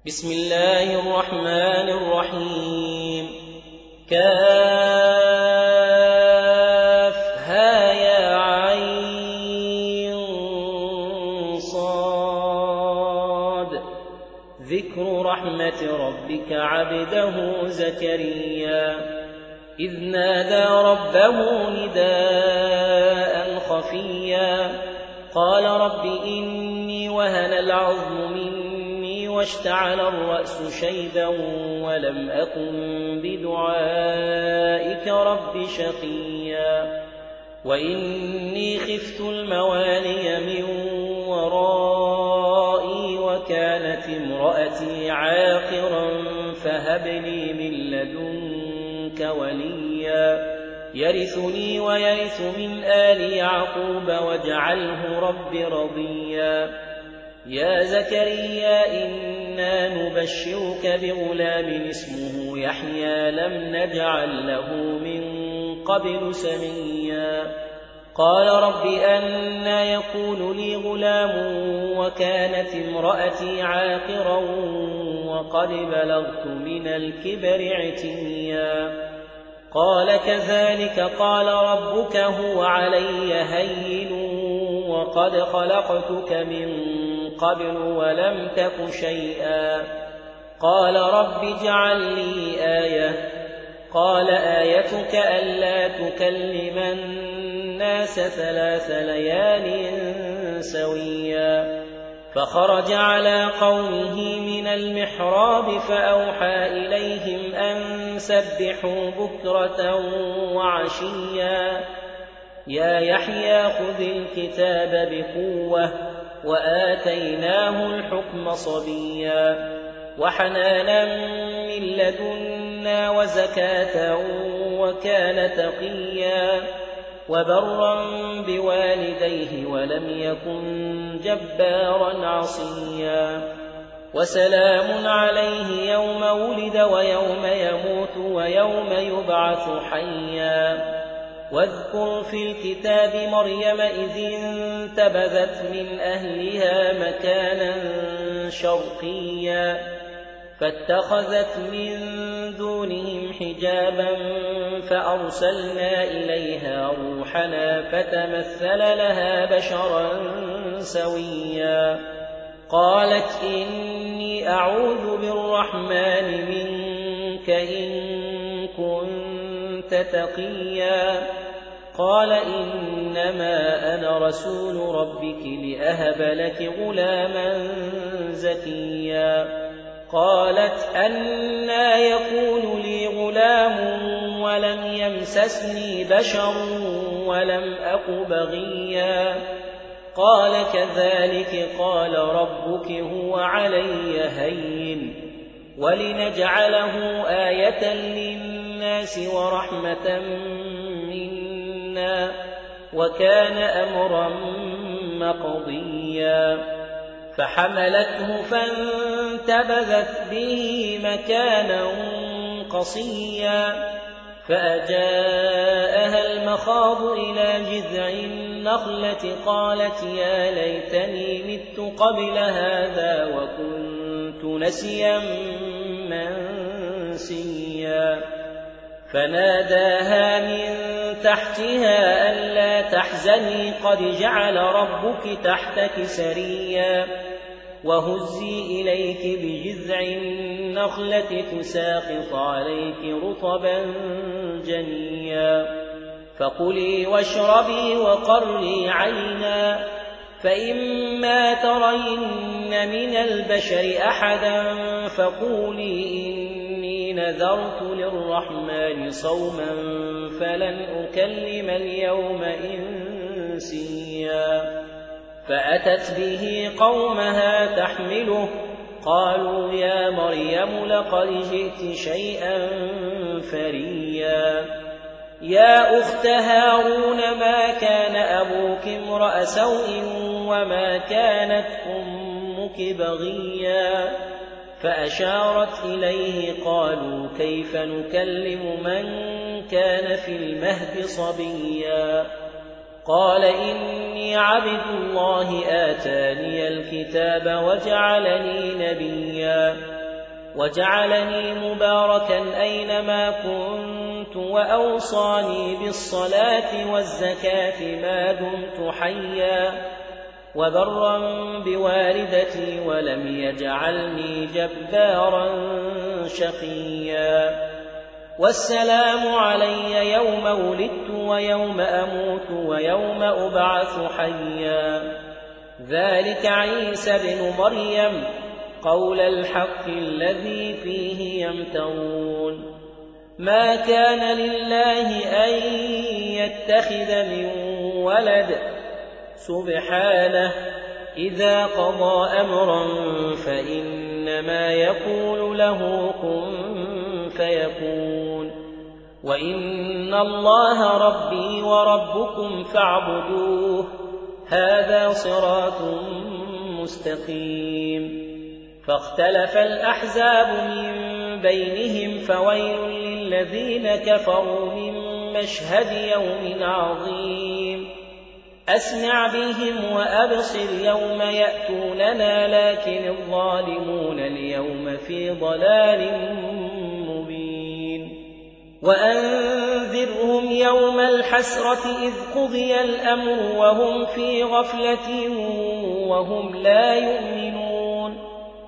بسم الله الرحمن الرحيم. كافها يا عين صاد. ذكر رحمة ربك عبده زكريا إذ نادى ربه نداء خفيا قال رب إني وهن العظم مني واشتعل الرأس شيبا ولم أكن بدعائك رب شقيا وإني خفت الموالي من ورائي وكانت امرأتي عاقرا فهب لي من لدنك وليا يرثني ويرث من آل يعقوب واجعله رب رضيا. يا زكريا إنا نبشرك بغلام اسمه يحيى لم نجعل له من قبل سميا قال رب أنى يكون لي غلام وكانت امرأتي عاقرا وقد بلغت من الكبر عتيا قال كذلك قال ربك هو علي هين وقد خلقتك من قبل ولم تك شيئا قال رب اجعل لي آية قال آيتك ألا تكلم الناس 3 ليال سويا فخرج على قومه من المحراب فأوحى إليهم أن سبحوا بكرة وعشيا يا يحيى خذ الكتاب بقوة وآتيناه الحكم صبيا وحنانا من لدنا وزكاة وكان تقيا وبرا بوالديه ولم يكن جبارا عصيا وسلام عليه يوم ولد ويوم يموت ويوم يبعث حيا واذكر في الكتاب مريم إذ انتبذت من أهلها مكانا شرقيا فاتخذت من دونهم حجابا فأرسلنا إليها روحنا فتمثل لها بشرا سويا قالت إني أعوذ بالرحمن منك إن كنت تقيا قال إنما أنا رسول ربك لأهب لك غلاما زكيا قالت أنى يكون لي غلام ولم يمسسني بشر ولم أك بغيا قال كذلك قال ربك هو علي هين ولنجعله آية للناس ورحمة منا وكان أمرا مقضيا فحملته فانتبذت به مكانا قصيا فأجاءها المخاض إلى جذع النخلة قالت يا ليتني مت قبل هذا وكنت نسيا منسيا فناداها من تحتها ألا تحزني قد جعل ربك تحتك سريا وهزي إليك بجذع النخلة تساقط عليك رطبا جنيا فكلي واشربي وقري عينا فإما ترين من البشر أحدا فقولي إني نذرت للرحمن صوما فلن أكلم اليوم إنسيا فأتت به قومها تحمله قالوا يا مريم لقد جئت شيئا فريا يا أخت هارون ما كان أبوك امرأ سوء وما كانت أمك بغيا فأشارت إليه قالوا كيف نكلم من كان في المهد صبيا قال إني عبد الله آتاني الكتاب وجعلني نبيا وجعلني مباركا أينما كنت وأوصاني بالصلاة والزكاة ما دمت حيا وبرا بوالدتي ولم يجعلني جبارا شقيا والسلام علي يوم ولدت ويوم أموت ويوم أبعث حيا ذلك عيسى بن مريم قول الحق الذي فيه يمترون ما كان لله أن يتخذ من ولد سبحانه إذا قضى أمرا فإنما يقول له كن فيكون وإن الله ربي وربكم فاعبدوه هذا صراط مستقيم فاختلف الأحزاب من بينهم فويل للذين كفروا من مشهد يوم عظيم أسمع بهم وأبصر يوم يأتوننا لكن الظالمون اليوم في ضلال مبين وأنذرهم يوم الحسرة إذ قضي الأمر وهم في غفلة وهم لا يؤمنون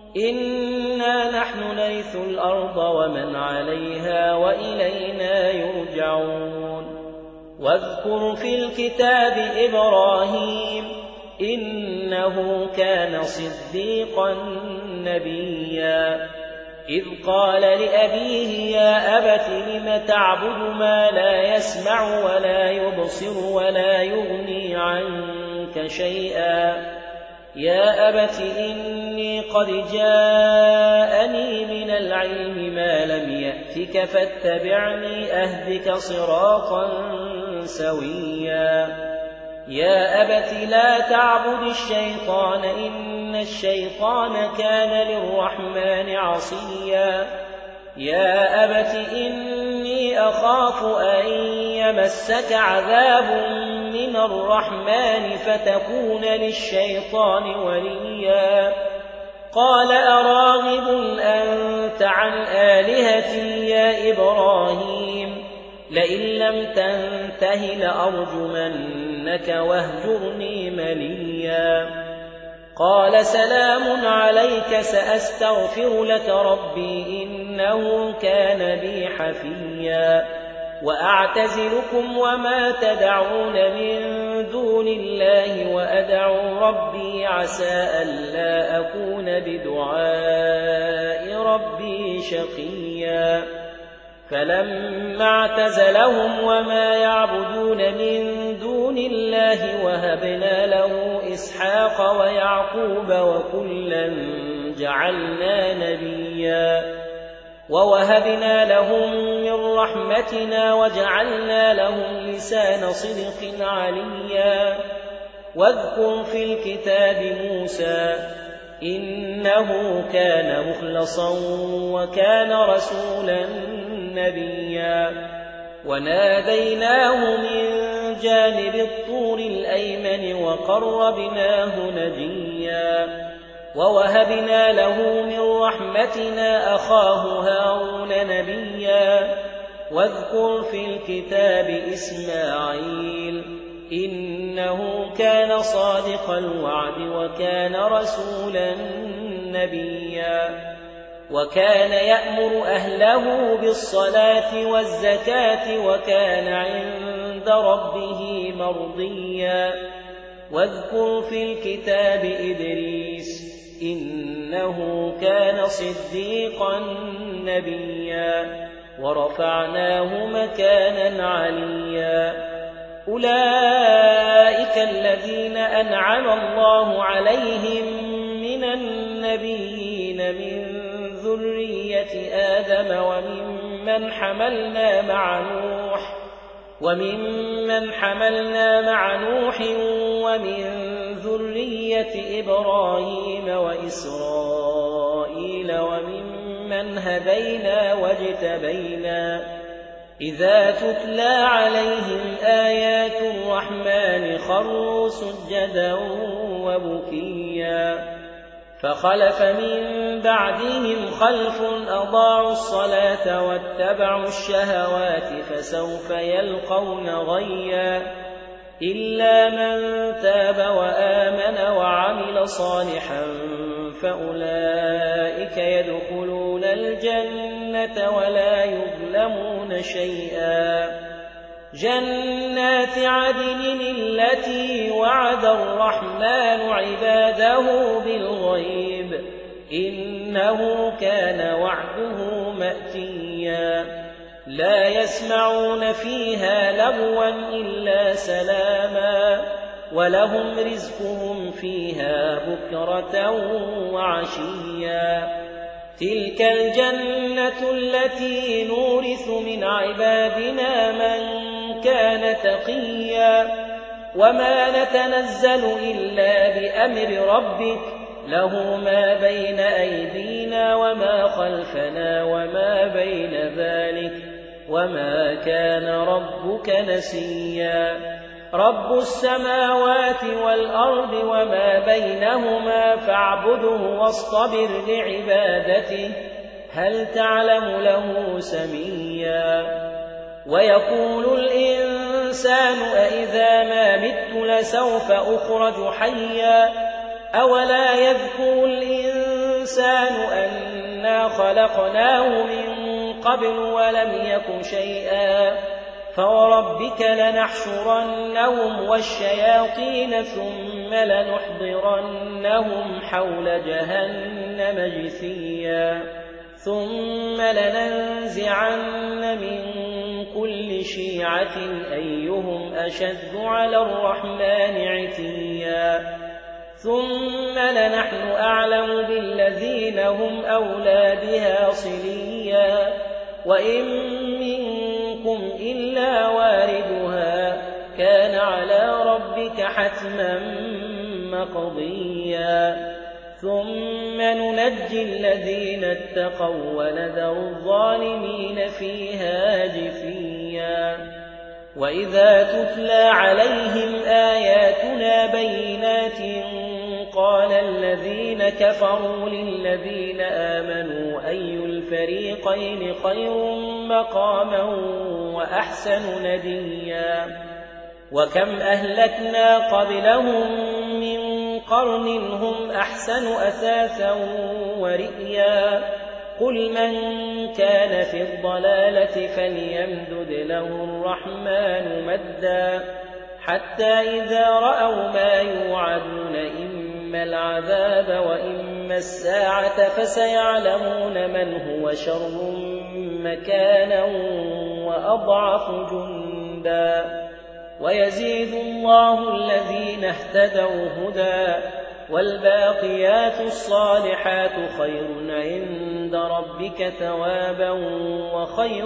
إنا نحن نرث الأرض ومن عليها وإلينا يرجعون واذكر في الكتاب إبراهيم إنه كان صديقا نبيا إذ قال لأبيه يا أبت لم تعبد ما لا يسمع ولا يبصر ولا يغني عنك شيئا يا أبت إني قد جاءني من العلم ما لم يأتك فاتبعني أهدك صراطا سويا يا أبت لا تعبد الشيطان إن الشيطان كان للرحمن عصيا يا أبت إني أخاف أن يمسك عذاب من الرحمن فتكون للشيطان وليا قال أراغب أنت عن آلهتي يا إبراهيم لئن لم تنته لأرجمنك واهجرني مليا قال سلام عليك سأستغفر لك ربي إنه كان بي حفيا وأعتزلكم وما تدعون من دون الله وأدعو ربي عسى ألا أكون بدعاء ربي شقيا فلما اعتزلهم وما يعبدون من دون الله وهبنا له إسحاق ويعقوب وكلا جعلنا نبيا ووهبنا لهم من رحمتنا وجعلنا لهم لسان صدق عليا واذكر في الكتاب موسى إنه كان مخلصا وكان رسولا نبيا وناديناه من جانب الطور الأيمن وقربناه نجيا ووهبنا له من رحمتنا أخاه هارون نبيا واذكر في الكتاب إسماعيل إنه كان صادق الوعد وكان رسولا نبيا وكان يأمر أهله بالصلاة والزكاة وكان عند ربه مرضيا واذكر في الكتاب إدريس إنه كان صديقا نبيا ورفعناه مكانا عليا أولئك الذين أنعم الله عليهم من النبيين من ذرية آدم وممن حملنا مع نوح ومن ذرية إبراهيم وإسرائيل وممن هدينا واجتبينا إذا تتلى عليهم آيات الرحمن خروا سجدا وبكيا فخلف من بعدهم خلف أضاعوا الصلاة واتبعوا الشهوات فسوف يلقون غيا إلا من تاب وآمن وعمل صالحا فأولئك يدخلون الجنة ولا يظلمون شيئا جنات عدن التي وعد الرحمن عباده بالغيب إنه كان وعده مأتيا لا يسمعون فيها لغوا إلا سلاما ولهم رزقهم فيها بكرة وعشيا تلك الجنة التي نورث من عبادنا من كان تقيا وما نتنزل إلا بأمر ربك له ما بين أيدينا وما خلفنا وما بين ذلك وما كان ربك نسيا رب السماوات والأرض وما بينهما فاعبده واصطبر لعبادته هل تعلم له سميا ويقول الإنسان أإذا ما مت لسوف أخرج حيا أولا يذكر الإنسان أنا خلقناه من قبل ولم يك شيئا فوربك لنحشرنهم والشياطين ثم لنحضرنهم حول جهنم جثيا ثم لننزعن من كل شيعة أيهم أشد على الرحمن عتيا ثم لنحن أعلم بالذين هم أولى بها صليا وإن منكم إلا واردها كان على ربك حتما مقضيا ثم ننجي الذين اتقوا ونذر الظالمين فيها جثيا وإذا تتلى عليهم آياتنا بينات قال الذين كفروا للذين آمنوا أي الفريقين خير مقاما وأحسن نديا وكم أهلكنا قبلهم من قرن هم أحسن أثاثا ورئيا قل من كان في الضلالة فليمدد له الرحمن مدا حتى إذا رأوا ما يوعدون إما العذاب وإما الساعة فسيعلمون من هو شر مكانا وأضعف جندا ويزيد الله الذين اهتدوا هدى والباقيات الصالحات خير عند ربك ثوابا وخير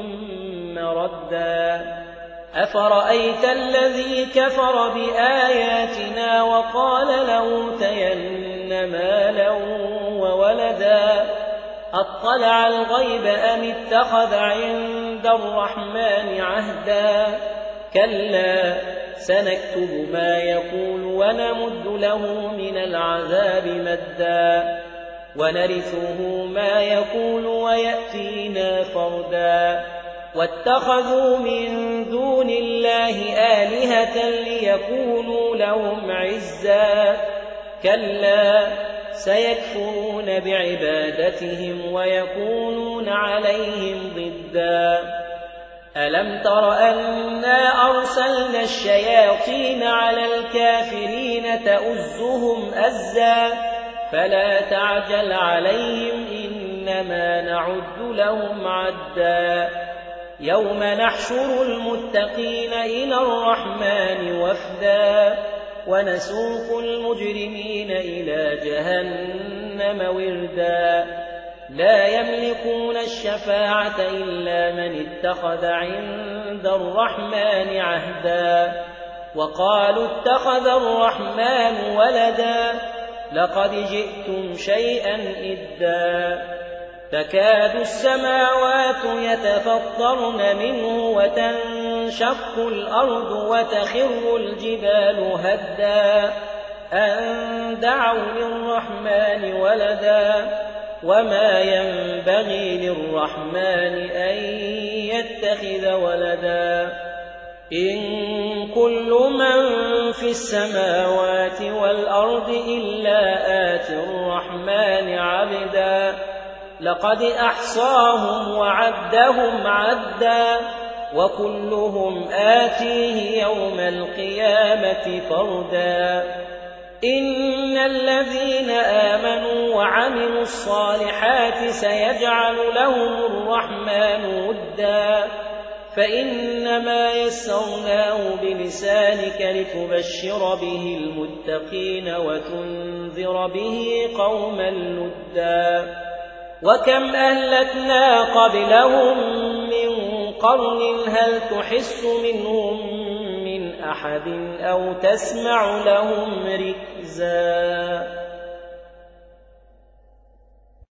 مردا أفرأيت الذي كفر بآياتنا وقال لأوتين مالا وولدا أطلع الغيب أم اتخذ عند الرحمن عهدا كلا سنكتب ما يقول ونمد له من العذاب مدا ونرثه ما يقول ويأتينا فردا واتخذوا من دون الله آلهة ليكونوا لهم عزا كلا سيكفرون بعبادتهم ويكونون عليهم ضدا ألم تر أنا أرسلنا الشياطين على الكافرين تؤزهم أزا فلا تعجل عليهم إنما نعد لهم عدا يوم نحشر المتقين إلى الرحمن وفدا ونسوق المجرمين إلى جهنم وردا لا يملكون الشفاعة إلا من اتخذ عند الرحمن عهدا وقالوا اتخذ الرحمن ولدا لقد جئتم شيئا إدا تكاد السماوات يتفطرن منه وتنشق الأرض وتخر الجبال هدا أن دعوا للرحمن ولدا وما ينبغي للرحمن أن يتخذ ولدا إن كل من في السماوات والأرض إلا آتي الرحمن عبدا لقد أحصاهم وعدهم عدا وكلهم آتيه يوم القيامة فردا إن الذين آمنوا وعملوا الصالحات سيجعل لهم الرحمن ودا فإنما يسرناه بلسانك لتبشر به المتقين وتنذر به قوما لدا وكم أهلكنا قبلهم من قرن هل تحس منهم من أحد أو تسمع لهم ركزا